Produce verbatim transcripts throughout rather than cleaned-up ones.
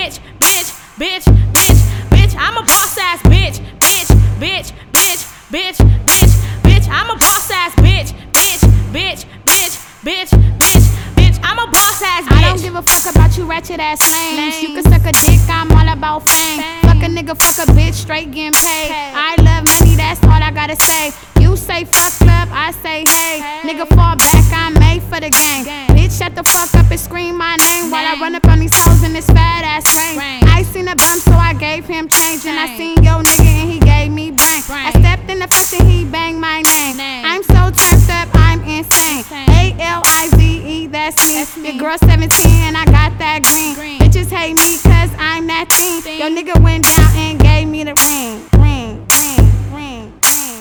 bitch, bitch, bitch, bitch, bitch. I'm a boss ass bitch, bitch, bitch, bitch, bitch, bitch, bitch. I'm a boss ass bitch, bitch, bitch, bitch, bitch, bitch, bitch. I'm a boss ass bitch. I don't give a fuck about you ratchet ass lames. You can suck a dick, I'm all about fame. Fuck a nigga, fuck a bitch, straight getting paid. I love money, that's all I gotta say. You say fuck club, I say hey. Nigga fall back, I'm made for the gang. Bitch shut the fuck up and scream my name while I run up on these hoes in this fat ass rain. I seen a bump so I gave him change, and I seen yo nigga and he gave me blank. I stepped in the flesh and he banged my name. I'm so turned up, I'm insane. A L I Z E, that's me. Your girl seventeen and I got that green. Bitches hate me cause I'm that teen. Yo nigga went down and gave me the ring. Ring, ring, ring, ring,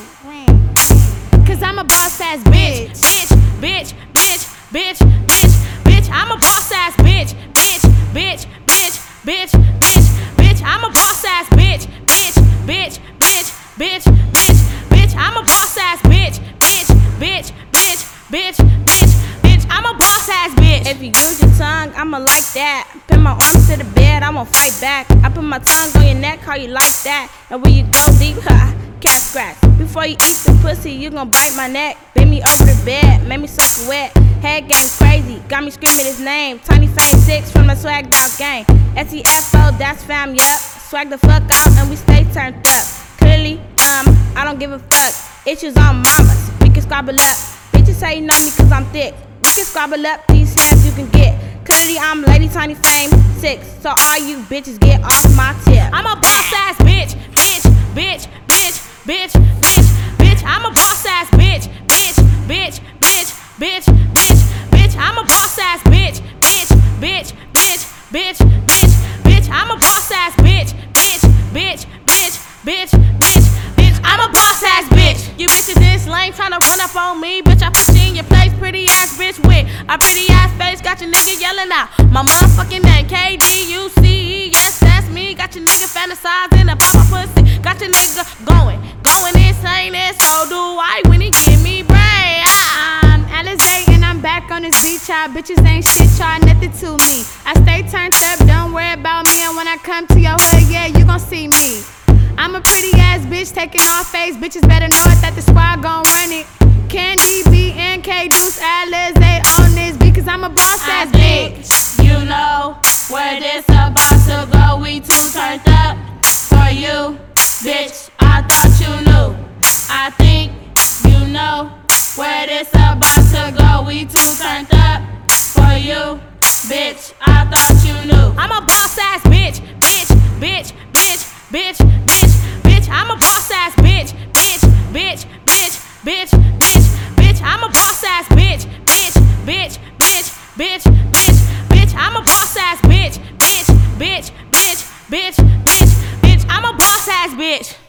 ring. Cause I'm a boss ass bitch, bitch, bitch, bitch, bitch, bitch, bitch. I'm a boss ass bitch, bitch, bitch, bitch, bitch, bitch, bitch. I'm a boss ass bitch, bitch, bitch, bitch, bitch, bitch, bitch. I'm a boss ass bitch, bitch, bitch, bitch, bitch, bitch, bitch. I'm a boss ass bitch. If you use your tongue, I'ma like that. Pin my arms to the bed, I won't fight back. I put my tongue on your neck, how you like that? And when you go deep, ha, cat scratch. Before you eat the pussy, you gon' bite my neck. Bend me over the bed, make me suck wet. Head game crazy, got me screaming his name. Tiny Fame six from the Swagged Out gang. S E F O, that's fam, yup. Swag the fuck out and we stay turned up. Clearly, um, I don't give a fuck. Issues on mamas, we can squabble up. Bitches say you know me cause I'm thick. We can squabble up, these hands you can get. Clearly I'm Lady Tiny Fame six, so all you bitches get off my tip. I'm a boss ass bitch, bitch, bitch, bitch, bitch, bitch, bitch. I'm a boss ass bitch, bitch, bitch, bitch, bitch, bitch, bitch. I'm a boss ass bitch, bitch, bitch, bitch, bitch, bitch, bitch. I'm a boss ass bitch, bitch, bitch, bitch, bitch, bitch, bitch. I'm a boss ass bitch. You bitches this lame tryna run up on me, bitch. I put you in your place, pretty ass bitch with a pretty ass face. Got your nigga yelling out my motherfucking name, K D U C E. Yes, that's me. Got your nigga fantasizing about my pussy. Got your nigga going, going insane, and so do I when he give me brain. I'm Alizé and I'm back on this beach. Y'all bitches ain't shit, y'all nothing to me. I stay turned up, don't worry about me. And when I come to your hood, yeah, you gon' see me. I'm a pretty ass bitch taking off face. Bitches better know it that the squad gon' run it. Candy B and K Deuce Alizé on this because I'm a boss ass bitch. You know where this about to go. We too turned up for you, bitch. I thought you knew. I think you know where this about to go. We too turned up for you, bitch. I thought you knew. I'm a boss ass bitch, bitch, bitch, bitch, bitch, bitch, bitch. I'm a boss ass bitch, bitch, bitch, bitch, bitch, bitch, bitch. I'm a boss ass bitch, bitch, bitch, bitch, bitch, bitch, bitch. I'm a boss ass bitch, bitch, bitch, bitch, bitch, bitch, bitch. I'm a boss ass bitch.